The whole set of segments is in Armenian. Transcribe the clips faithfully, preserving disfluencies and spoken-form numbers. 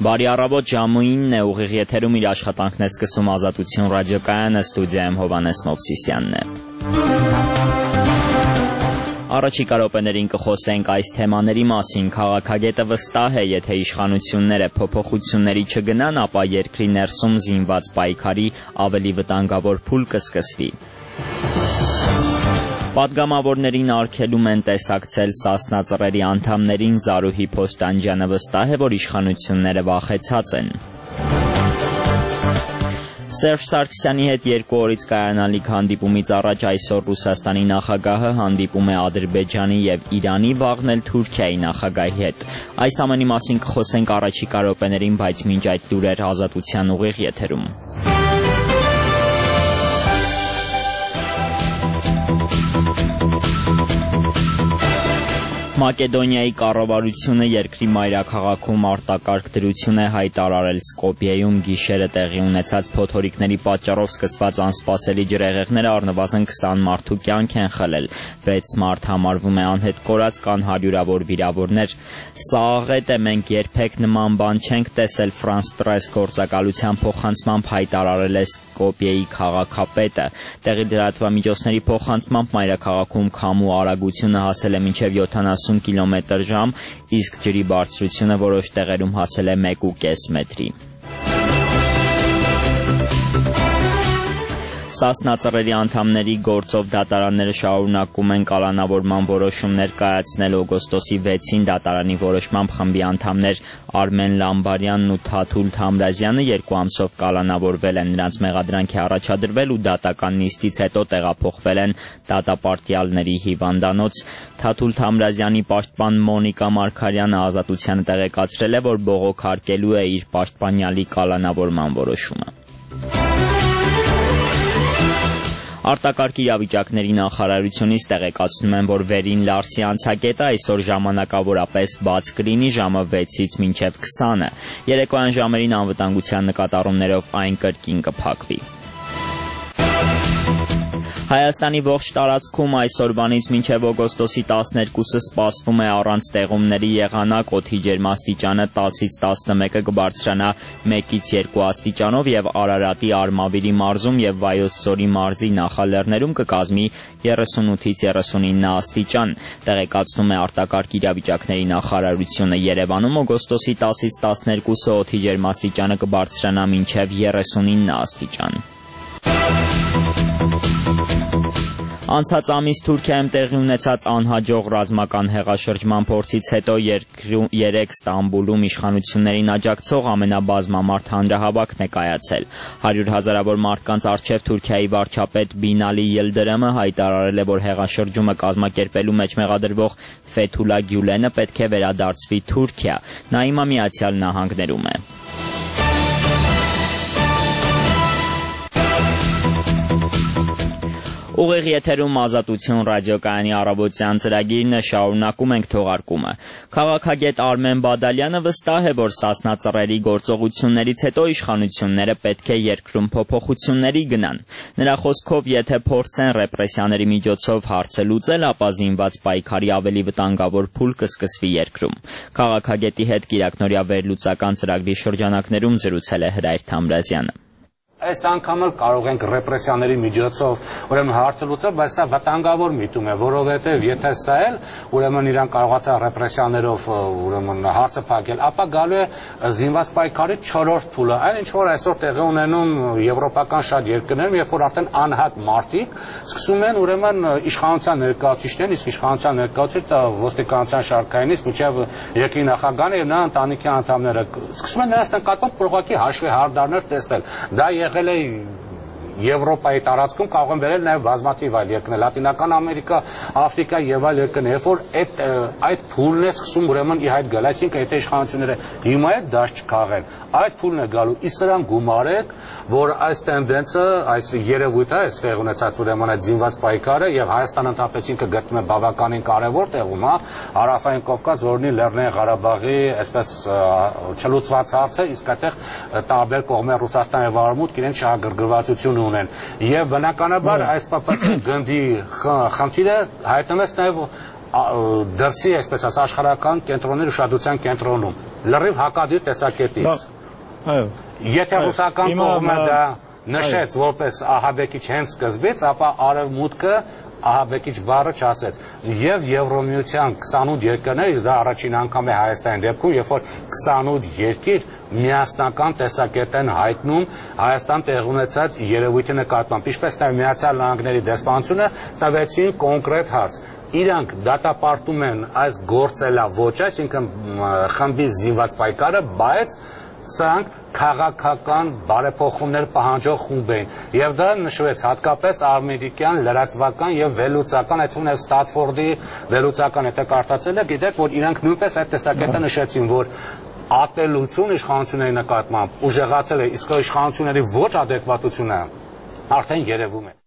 Բարի առավոտ, ժամը ինն է, ուղիղ եթերում իր աշխատանքն է սկսում Ազատություն ռադիոկայանը, ստուդիայում Հովհաննես Մովսիսյանն է։ Առաջիկա րոպեներին կխոսենք այս թեմաների մասին։ Քաղաքագետը վստահ է, եթե իշխանությունները փոփոխությունների չգնան, ապա երկրի ներսում զինված պայքարի ավելի վտանգավոր փուլ կսկսվի։ Պատգամավորներին արգելում են տեսակցել Սասնա ծռերի անդամներին, Զարուհի Փոստանջյանը վստահ է, որ իշխանությունները վախեցած են։ Սերժ Սարգսյանի հետ երկու օրից կայանալիք հանդիպումից առաջ այսօր Ռուսաստանի նախագահը հանդիպում է Ադրբեջանի և Իրանի, վաղն էլ Թուրքիայի նախագահի հետ։ Այս ամենի մասին կխոսենք առաջիկա րոպեներին, բայց մինչ այդ լուրեր Ազատության ուղիղ եթերում։ Մակեդոնիայի կառավարությունը երկրի մայրաքաղաքում արտակարգ դրություն է հայտարարել Սկոպիեում գիշերը տեղի ունեցած փոթորիկների պատճառով սկսված անսպասելի ջրհեղեղները առնվազն քսան մարդու կյանք են խլել, վեց մարդ համարվում է անհետ կորած, կան հարյուրավոր վիրավորներ։ Սա աղետ է, մենք երբեք նման բան չենք տեսել, Ֆրանս Պրես գործակալության փոխանցմամբ հայտարարել է Սկոպիեի քաղաքապետը։ Տեղի լրատվամիջոցների փոխանցմամբ մայրաքաղաքում քամու արագությունը հասել է մինչև յոթանասուն կիլոմետր ժամ, իսկ ջրի բարձրությունը որոշ տեղերում հասել է մեկ ու կես մետրի։ Սասնա ծռերի անդամների գործով դատարանները շարունակում են կալանավորման որոշումներ կայացնել օգոստոսի վեցին դատարանի որոշմամբ խմբի անդամներ Արմեն Լամբարյանն ու Թաթուլ Թամրազյանը երկու ամսով կալանավորվել են, նրանց մեղադրանք է առաջադրվել ու դատական նիստից հետո տեղափոխվել են դատապարտյալների հիվանդանոց։ Թաթուլ Թամրազյանի պաշտպան Մոնիկա Մարգարյանը Ազատությանը տեղեկացրել է, որ բողոքարկելու է իր պաշտպանյալի կալանավորման որոշումը։ Արտակարգ իրավիճակների նախարարությունից տեղեկացնում են, որ Վերին Լարսի անցակետը այսօր ժամանակավորապես բաց կլինի ժամը վեցից մինչև քսանը։ Երեկոյան ժամերին անվտանգության նկատառումներով այն կրկին կփակվի։ Հայաստանի ողջ տարածքում այսօրվանից մինչև օգոստոսի տասներկուսը սպասվում է առանց տեղումների եղանակ, օդի ջերմաստիճանը տասից տասնմեկը կբարձրանա մեկից երկու աստիճանով և Արարատի Արմավիրի մարզում և Վայոց ձորի մարզի նախալեռներում կկազմի երեսունութից երեսունինը աստիճան։ Տեղեկացնում է արտակարգ իրավիճակների նախարարությունը։ Երևանում օգոստոսի տասից տասներկուսը օդի ջերմաստիճանը կբարձրանա մինչև երեսունինը աստիճան։ Անցած ամիս Թուրքիայում տեղի ունեցած անհաջող ռազմական հեղաշրջման փորձից հետո երեկ Ստամբուլում իշխանություններին աջակցող ամենաբազմամարդ հանրահավաքն է կայացել։ Հարյուր հազարավոր մարդկանց առջև Թուրքիայի վարչապետ Բինալի Ելդրեմը հայտարարել է, որ հեղաշրջումը կազմակերպելու մեջ մեղադրվող Ֆեթուլա Գյուլենը պետք է վերադարձվի Թուրքիա։ Նա հիմա Միացյալ Նահանգներում է։ Ուղիղ եթերում Ազատություն ռադիոկայանի առավոտյան ծրագիրն է, շարունակում ենք թողարկումը։ Քաղաքագետ Արմեն Բադալյանը վստահ է, որ Սասնա ծռերի գործողություններից հետո իշխանությունները պետք է երկրում փոփոխությունների գնան։ Նրա խոսքով, եթե փորձեն ռեպրեսիաների միջոցով հարցը լուծել, ապա զինված պայքարի ավելի վտանգավոր փուլ կսկսվի երկրում։ Քաղաքագետի հետ կիրակնօրյա վերլուծական ծրագրի շրջանակներում զրուցել է Հրայր Թամրազյանը։ Այս անգամ էլ կարող ենք ռեպրեսիաների միջոցով ուրեմն հարցը լուծել, բայց սա վտանգավոր միտում է, որովհետև եթե սա էլ ուրեմն իրան կարողացա ռեպրեսիաներով ուրեմն հարցը փակել, ապա գալու է զինված պայքարի չորրորդ փուլը, այն ինչ որ այսօր տեղի ունենում եվրոպական շատ երկրներում, երբ որ արդեն անհատ մարդիկ սկսում են ուրեմն իշխանության ներկայացուցիչներն, իսկ իշխանության ներկայացուցիչը ոստիկանության շարքայինից մինչև երկրի նախագահն եւ նրա ընտանիքի անդամները սկսում են նրանց նկատմամբ ուղղակի հաշվի հարդարներ տեսնել։ Դա եղել է Եվրոպայի տարածքում, կարող են վերել նաև բազմաթիվ այլ երկրներ, Լատինական Ամերիկա, Աֆրիկա եւ այլ երկրներ, երբ որ այդ այդ փուլն է սկսում ուրեմն ի հայտ գալ, այսինքն եթե իշխանությունները հիմա է դաշ չքաղեն, այդ փուլն է գալու, իսկ սրան գումարեք, որ այս տենդենսը, այս երևույթը, այս տեղ ունեցած ուրեմն այդ զինված պայքարը եւ Հայաստանը ընդհանրապես ինքը գտնում է բավականին կարեւոր տեղում, հա, Հարավային Կովկաս, որնի Լեռնային Ղարաբաղի, այսպես չլուծված հարցը, իսկ այդտեղ տարբեր կողմեր Ռուսաստան եւ Արևմուտք իրենց շահագրգռվածություն ունեն եւ բնականաբար այս պապացի գնդի խնդիրը հայտնվեց նաեւ դրսի, այսպես ասած, աշխարհական կենտրոնների ուշադրության կենտրոնում, լրիվ հակադիր տեսակետից։ Այո։ Եթե ռուսական կողմը դա նշեց որպես ահաբեկիչ հենց սկզբից, ապա արևմուտքը ահաբեկիչ բառը չասեց։ Եվ Եվրոմիության քսանութ երկրներից դա առաջին անգամ է Հայաստանի դեպքում, երբ որ քսանութ երկիր միասնական տեսակետ են հայտնում Հայաստան տեղ ունեցած երևույթի նկատմամբ, ինչպես նաև Միացյալ Նահանգների դեսպանությունը տվեցին կոնկրետ հարց։ Իրանք դատապարտում են այս գործելավոճը, այսինքն խմբի զինված պայքարը, բայց սրանք քաղաքական բարեփոխումներ պահանջող խումբ էին եւ դա նշվեց հատկապես ամերիկյան լրատվական եւ վերլուծական, այսինքն նաեւ Ստատֆորդի վերլուծական, եթե կարդացել եք, գիտեք, որ իրանք նույնպես այդ տեսակետը նշեցին, որ ատելություն իշխանությունների նկատմամբ ուժեղացել է, իսկ իշխանությունների ոչ ադեկվատությունը արդեն երևում է։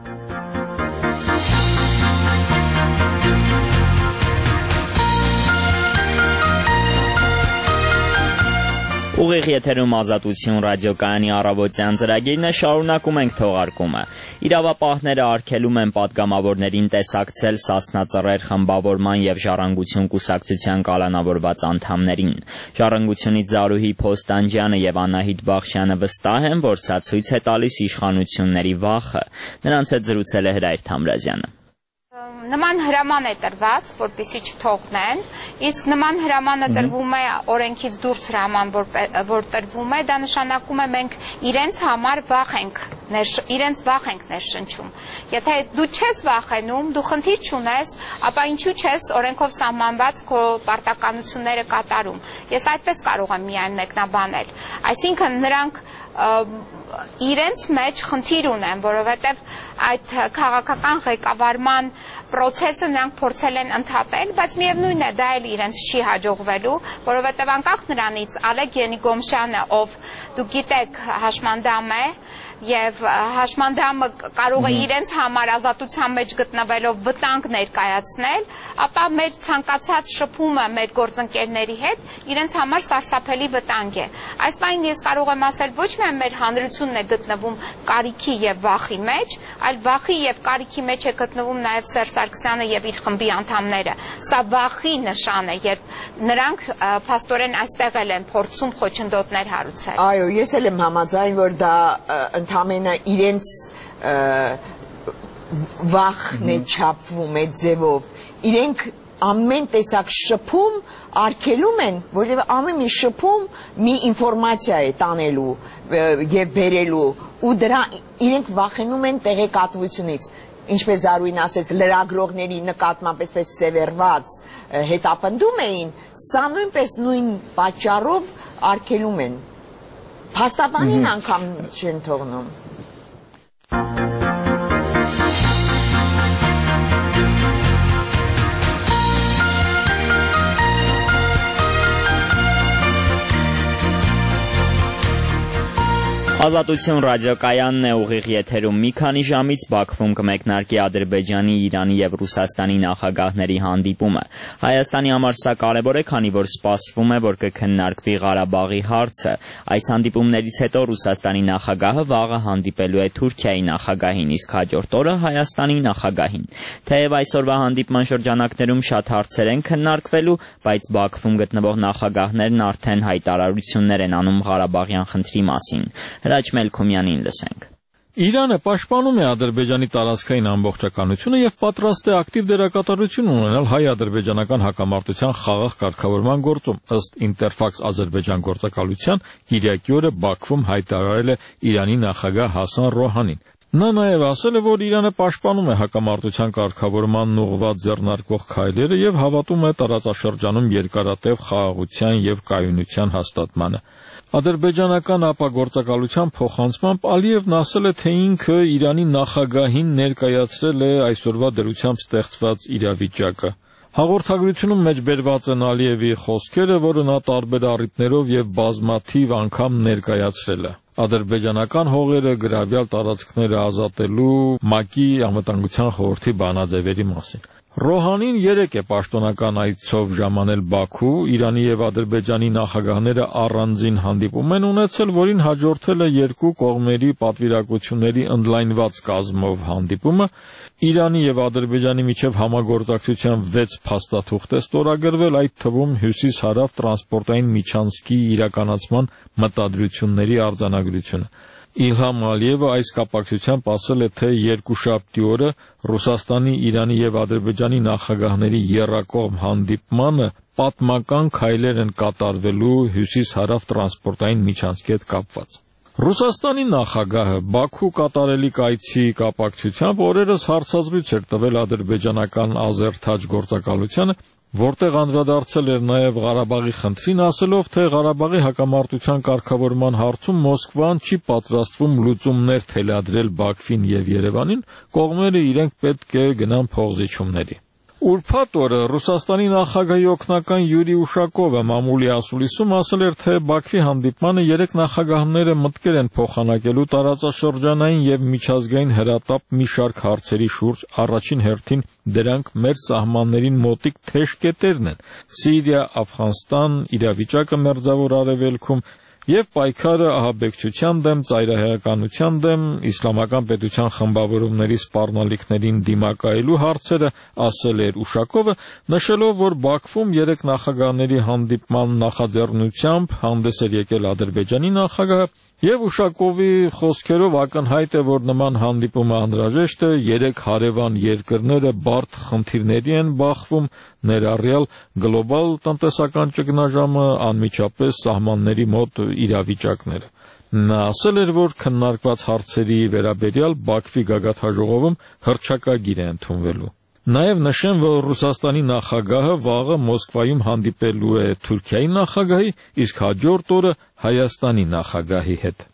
Ուղիղ եթերում Ազատություն ռադիոկայանի առավոտյան ծրագիրն է, շարունակում ենք թողարկումը։ Իրավապահները արգելում են պատգամավորներին տեսակցել Սասնա Ծռեր խմբավորման եւ Ժառանգություն կուսակցության կալանավորված անդամներին։ Ժառանգությունից Զարուհի Փոստանջյանը եւ Անահիտ Բախշյանը վստահ են, որ սա ցույց է տալիս իշխանությունների վախը։ Նրանց հետ զրուցել է Հրայր Թամրազյանը։ Նման հրաման է տրված, որպեսզի չթողնեն, իսկ նման հրամանը տրվում է օրենքից դուրս հրաման, որ տրվում է, դա նշանակում է մենք իրենց համար վախ ենք, իրենց վախ ենք ներշնչում։ Եթե դու չես վախենում, դու խնդիր չունես, ապա ինչու չես օրենքով սահմանված քո պարտականությունները կատարում։ Ես այդպես կարող եմ միայն մեկնաբանել։ Այսինքն նրանք իրենց մեջ խնդիր ունեն, որովհետև այդ քաղաքական ղեկավարման process-ը նրանք փորձել են ընդհատել, բայց միևնույն է, դա էլ իրենց չի հաջողվելու, որովհետև անկախ նրանից Ալեկ Ենիգոմշյանը, ով դուք գիտեք հաշմանդամ է, եւ հաշմանդամը կարող է իրենց համար ազատության մեջ գտնվելով վտանգ ներկայացնել, ապա մեր ցանկացած շփումը մեր գործընկերների հետ իրենց համար սարսափելի վտանգ է։ Այս բանին ես կարող եմ ասել ոչ միայն մեր հանրությունն է գտնվում կարիքի եւ վախի մեջ, այլ վախի եւ կարիքի մեջ է գտնվում նաեւ Սերժ Սարգսյանը եւ իր խմբի անդամները։ Սա վախի նշան է, երբ նրանք փաստորեն այստեղ էլ են փորձում խոչընդոտներ հարուցել։ Այո, ես էլ եմ համաձայն, որ դա ընդամենը իրենց վախն է չափվում այդ ձևով, իրենք ամեն տեսակ շփում արգելում են, որտեղ ամեն մի շփում մի ինֆորմացիա է տանելու եւ բերելու, ու դրա իրենք վախենում են տեղեկատվությունից, ինչպես Զարուհին ասեց, լրագրողների նկատմամբ այսպես սևեռված հետապնդում էին, սա նույնպես նույն պատճառով արգելում են, փաստաբանին անգամ չեն թողնում։ Ազատություն ռադիոկայանն է, ուղիղ եթերում մի քանի ժամից Բաքվում կմեկնարկի Ադրբեջանի, Իրանի եւ Ռուսաստանի նախագահների հանդիպումը։ Հայաստանի համար սա կարևոր է, քանի որ սպասվում է, որ կքննարկվի Ղարաբաղի հարցը։ Այս հանդիպումներից հետո Ռուսաստանի նախագահը վաղը հանդիպելու է Թուրքիայի նախագահին, իսկ հաջորդ օրը Հայաստանի նախագահին։ Թեև այսօրվա հանդիպման շրջանակներում շատ հարցեր են քննարկվելու, բայց Բաքվում գտնվող նախագահներն արդեն հայտարարություններ են անում Ղարաբաղյան խնդրի մասին։ Հրաչ Մելքոմյանին լսենք։ Իրանը պաշտպանում է Ադրբեջանի տարածքային ամբողջականությունը եւ պատրաստ է ակտիվ դերակատարություն ունենալ հայ-ադրբեջանական հակամարտության խաղաղ կարգավորման գործում, ըստ Interfax Ադրբեջան գործակալության Կիրակի օրը Բաքվում հայտարարել է Իրանի նախագահ Հասան Ռոհանին։ Նա նաև ասել է, որ Իրանը պաշտպանում է հակամարտության կարգավորմանն ուղղված ձեռնարկվող քայլերը եւ հավատում է տարածաշրջանում երկարատև խաղաղության եւ կայունության հաստատմանը։ Ադրբեջանական ապագործակալության փոխանցմամբ Ալիևն ասել է, թե ինքը Իրանի նախագահին ներկայացրել է այսօրվա դրությամբ ստեղծված իրավիճակը։ Հաղորդագրությունում մեջբերված են Ալիևի խոսքերը, որը նա տարբեր առիթներով եւ բազմաթիվ անգամ ներկայացրել է։ Ադրբեջանական հողերը գրավյալ տարածքները ազատելու ՄԱԿ-ի անվտանգության խորհրդի բանաձևերի մասին։ Ռոհանին երեք է պաշտոնական այցով ժամանել Բաքու, Իրանի եւ Ադրբեջանի նախագահները առանձին հանդիպում են ունեցել, որին հաջորդել է երկու կողմերի պատվիրակությունների ընդլայնված կազմով հանդիպումը։ Իրանի եւ Ադրբեջանի միջև համագործակցության վեց փաստաթուղթ է ստորագրվել, այդ թվում հյուսիս-հարավ տրանսպորտային միջանցքի իրականացման մտադրությունների արձանագրությունը։ Իլհամ Ալիևը այս կապակցությամբ ասել է, թե երկուշաբթի օրը Ռուսաստանի, Իրանի եւ Ադրբեջանի նախագահների եռակողմ հանդիպմանը պատմական քայլեր են կատարվելու հյուսիս-հարավ տրանսպորտային միջանցքի հետ կապված։ Ռուսաստանի նախագահը Բաքու կատարելիք այցի կապակցությամբ օրերս հարցազրույց էր տվել ադրբեջանական Ազերթաջ գործակալությանը, որտեղ անդրադարձել էր նաև Ղարաբաղի խնդրին, ասելով, թե Ղարաբաղի հակամարտության կարգավորման հարցում Մոսկվան չի պատրաստվում լուծումներ թելադրել Բաքվին եւ Երևանին, կողմերը իրենք պետք է գնան փոխզիջումների։ Ուրբաթ օրը Ռուսաստանի նախագահի օգնական Յուրի Ուշակովը մամուլի ասուլիսում ասել էր, թե Բաքվի հանդիպմանը երեք նախագահները մտքեր են փոխանակելու տարածաշրջանային եւ միջազգային հրատապ մի շարք հարցերի շուրջ, առաջին հերթին դրանք մեր սահմաններին մոտիկ թեժ կետերն են՝ Սիրիա, Աֆղանստան, իրավիճակը Մերձավոր Արևելքում եւ պայքարը ահաբեկչության դեմ, ծայրահեղականության դեմ, իսլամական պետության խմբավորումների սպառնալիքներին դիմակայելու հարցերը, ասել էր Ուշակովը, նշելով, որ Բաքվում երեք նախագահների հանդիպման նախաձեռնությամբ հանդես էր եկել Ադրբեջանի նախագահը, եւ Ուշակովի խոսքերով ակնհայտ է, որ նման հանդիպումը անհրաժեշտ է, երեք հարևան երկրները բարդ խնդիրների են բախվում, ներառյալ գլոբալ տնտեսական ճգնաժամը, անմիջապես սահմանների մոտ իրավիճակները։ Նա ասել էր, որ քննարկված հարցերի վերաբերյալ Բաքվի գագաթնաժողովում հռչակագիր է ընդունվելու։ Նաև նշեմ, որ Ռուսաստանի նախագահը վաղը Մոսկվայում հանդիպելու է Թուրքիայի նախագահի, իսկ հաջորդ օրը Հայաստանի նախագահի հետ։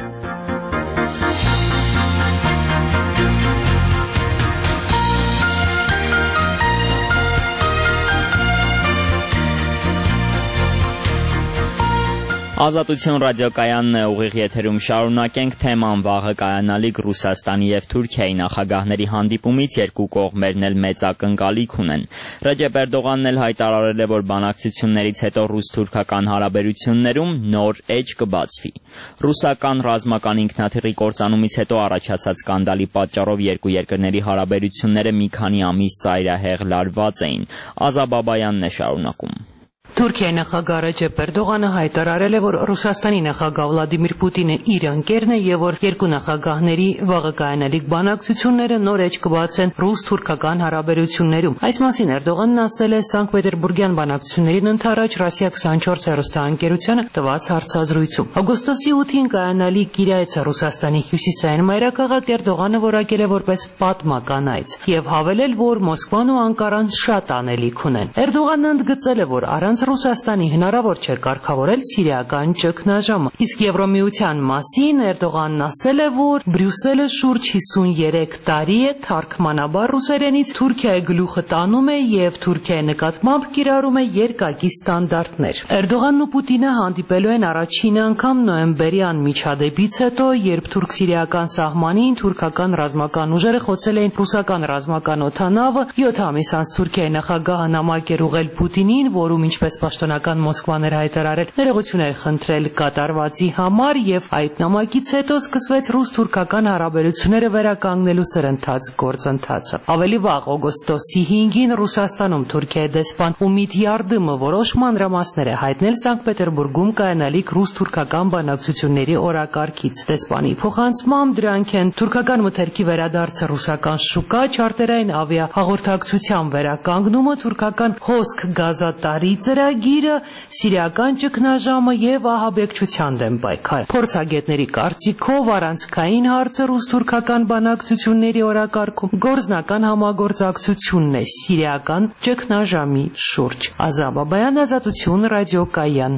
Ազատություն ռադիոկայանն է, ուղիղ եթերում շարունակենք թեման վաղը կայանալիք Ռուսաստանի եւ Թուրքիայի նախագահների հանդիպումից երկու կողմերն էլ մեծ ակնկալիք ունեն։ Ռեջեփ Էրդողանն էլ հայտարարել է, որ բանակցություններից հետո ռուս-թուրքական հարաբերություններում նոր էջ կբացվի։ Ռուսական ռազմական ինքնաթիռի կործանումից հետո առաջացած սկանդալի պատճառով երկու երկրների հարաբերությունները մի քանի ամիս ծայրահեղ լարված էին։ Ազա Բաբայանն է շարունակում։ Թուրքիայի նախագահ Ռեջեփ Էրդողանը հայտարարել է, որ Ռուսաստանի նախագահ Վլադիմիր Պուտինը իր ընկերն է եւ որ երկու նախագահների վաղը կայանալիք բանակցությունները նոր էջ կբացեն ռուս-թուրքական հարաբերություններում։ Այս մասին Էրդողանն ասել է Սանկտ Պետերբուրգյան բանակցություններին ընդառաջ Ռասիա քսանչորս հեռուստաընկերությանը տված հարցազրույցում։ Օգոստոսի ութին կայանալիք իր այցը Ռուսաստանի հյուսիսային մայրաքաղաք Էրդողանը որակել է որպես պատմական այց եւ հավելել, որ Մոսկվան ու Անկարան շատ անելիք ունեն։ Էրդողանն ընդգծել է, որ առանց Ռուսաստանի հնարավոր չէ կարգավորել սիրիական ճգնաժամը։ Իսկ Եվրոմիության մասին Էրդողանն ասել է, որ Բրյուսելը շուրջ հիսունյերեք տարի է թարգմանաբար ռուսերենից Թուրքիայի գլուխը տանում է եւ Թուրքիայի նկատմամբ կիրառում է երկակի ստանդարտներ։ Էրդողանն ու Պուտինը հանդիպելու են առաջին անգամ նոյեմբերյան միջադեպից հետո, երբ թուրք-սիրիական սահմանին թուրքական ռազմական ուժերը խոցել էին ռուսական ռազմական օդանավը, յոթ ամիս անց Թուրքիայի նախագահը նամակ էր ուղղել Պուտինին, որում ինչպես պաշտոնական Մոսկվան էր հայտարարել, ներողություններ խնդրել կատարվածի համար եւ այդ նամակից հետո սկսվեց ռուս-թուրքական հարաբերությունները վերականգնելու սրընթաց գործընթացը։ Ավելի վաղ օգոստոսի հինգին Ռուսաստանում Թուրքիայի դեսպան Ումիդ Յարդիմը որոշ մանրամասներ է հայտնել Սանկտ Պետերբուրգում կայանալիք ռուս-թուրքական բանակցությունների օրակարգից։ Դեսպանի փոխանցմամբ դրանք են թուրքական մթերքի վերադարձը ռուսական շուկա, չարտերային ավիա հաղորդակցության վերականգնումը, թուրքական հոսք գազատարի ծրագիրը, սիրիական ճգնաժամը եւ ահաբեկչության դեմ պայքարը։ Փորձագետների կարծիքով առանցքային հարցը ռուս-թուրքական բանակցությունների օրակարգում գործնական համագործակցությունն է սիրիական ճգնաժամի շուրջ։ Ազա Բաբայան, Ազատություն ռադիոկայան։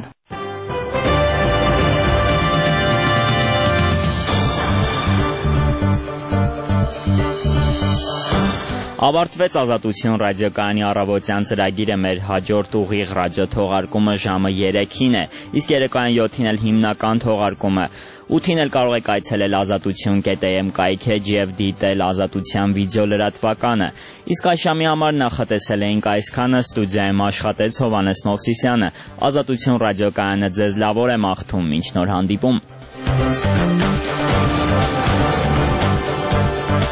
Ավարտվեց Ազատություն ռադիոկայանի առավոտյան ծրագիրը, մեր հաջորդ ուղիղ ռադիոթողարկումը ժամը երեքին է, իսկ երեկոյան յոթին էլ հիմնական թողարկումը։ ութին էլ կարող եք այցելել ազատություն կետ է էմ կայքեջ եւ դիտել Ազատության վիդեո լրատվականը։ Իսկ այժմի համար նախատեսել էինք այսքանը, ստուդիայում աշխատեց Հովհաննես Մովսիսյանը։ Ազատություն ռադիոկայանը ձեզ լավ օր է մաղթում, մինչ նոր հանդիպում։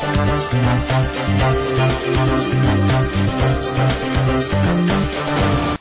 Thank you.